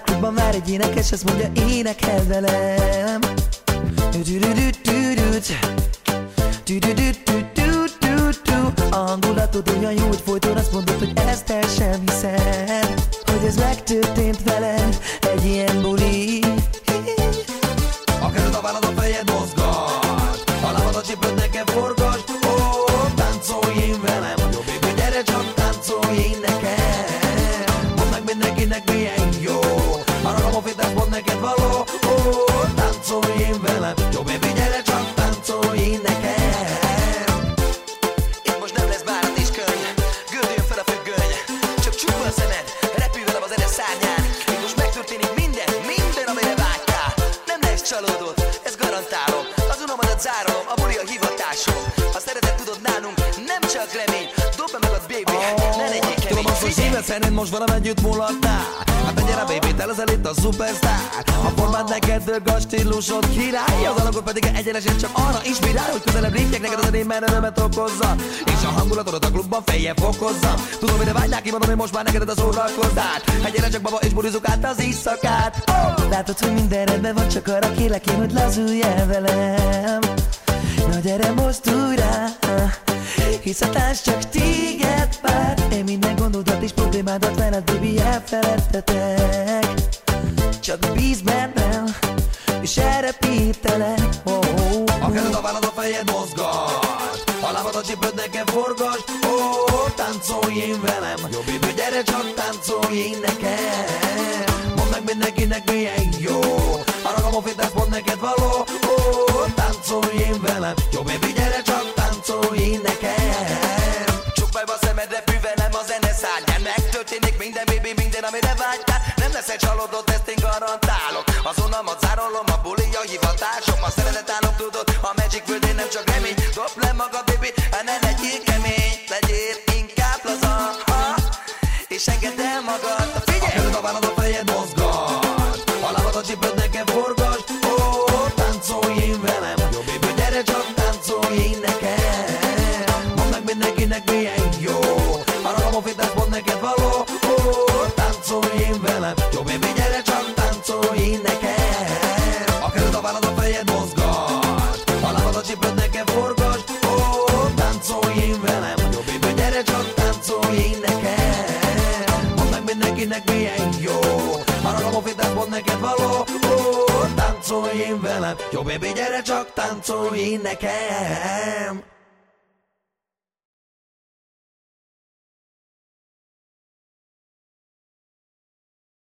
klubban vár egy énekes, azt mondja énekel velem. A hangulatod olyan jó, hogy folyton azt mondod, hogy ezt el sem hiszed, hogy ez megtörtént veled, egy ilyen buli. A kezed a vállad, a fejed mozgat, a lábad a csípőd nekem forgasd. Ó, táncolj én velem, jó baby, gyere csak táncolj én nekem. Mondd meg mindenkinek milyen jó, a ragamofétás pont neked való. Ó, táncolj én velem, jó baby, gyere csak táncolj én nekem. Itt most nem lesz bánat és könny, gördüljön fel a függöny, csak csukva a szemed, repülj velem az eres szárnyán. Itt most megtörténik minden, amire vágytál. Nem lesz csalódott, ezt garantálom, az unalmadat zárolom, a buli a hivatásom. Ha szereted, tudod, nálunk nem csak remény, dobd be magad baby, ne legyél kemény. Tudom azt, hogy szíved szerint most velem együtt mulatnál. Hát te gyere baby, te leszel itt a szupersztár. A formád neked dög, a stílusod király, az alakod pedig egyenesen csak arra inspirál, hogy közelebb lépjek neked az edén, mert örömet okozza, és a hangulatodat a klubban feljebb fokozza. Tudom, mire vágynál, kimondom, hogy most már neked a szórakozát. Hát gyere csak baba, és bulizzuk át az éjszakát. Látod, hogy minden rendben van, csak arra kérlek én, hogy lazulj el velem. Na gyere, mozdulj rá, hisz a társ csak téged vár. Én minden gondodat és problémádat veled, baby, elfeledtetek. Csak bízz bennem, és elrepítelek. A kezed a vállad, a fejed mozgat, a lábad a csípőd nekem forgasd. Ó, táncolj én velem, jó baby, gyere csak táncolj én nekem. Mondd meg mindenkinek milyen jó, a ragamofétás pont neked való. Ó, táncolj én velem, jó baby, gyere csak táncolj én nekem. Csukd be a szemed, repülj velem a zene szárnyán. Megtörténik minden baby, minden amire vágytál. Nem leszel csalódott, ezt én garantálok. Az unalmat zárolom, a buli a hivatásom. A szeretet állom, tudod, a magic földén nem csak remény. Dobd le magad baby, ne legyél kemény, legyél inkább laza, és engedd el magad. Figyelj! A kezed a vállad, a fejed mozgat, a lábad a csípőd nekem forgasd. Ó, táncolj én velem, jó baby, gyere csak táncolj én nekem. Mondd meg mindenkinek milyen jó, a ragamofétás pont neked való. Ó, táncolj én velem, jó baby, gyere csak táncolj én nekem. A kezed a vállad, a fejed mozgat, a lábad a csípőd nekem forgasd. Ó, táncolj én velem, jó baby, gyere csak táncolj én nekem. Mondd meg mindenkinek milyen jó, a ragamofétás pont neked való. Ó, táncolj én velem, jó baby, gyere csak táncolj én nekem.